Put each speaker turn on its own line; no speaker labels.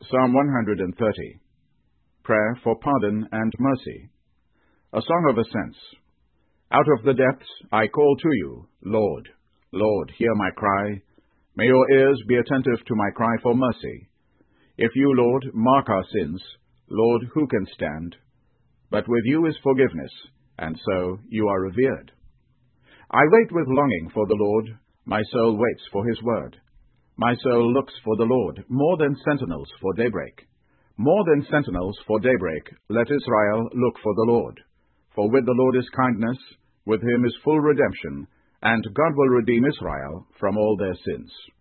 Psalm 130. Prayer for Pardon and Mercy. A Song of Ascents. Out of the depths I call to you, Lord. Lord, hear my cry. May your ears be attentive to my cry for mercy. If you, Lord, mark our sins, Lord, who can stand? But with you is forgiveness, and so you are revered. I wait with longing for the Lord. My soul waits for his word. My soul looks for the Lord, more than sentinels for daybreak. More than sentinels for daybreak, let Israel look for the Lord. For with the Lord is kindness, with him is full redemption, and God will redeem Israel from all their sins.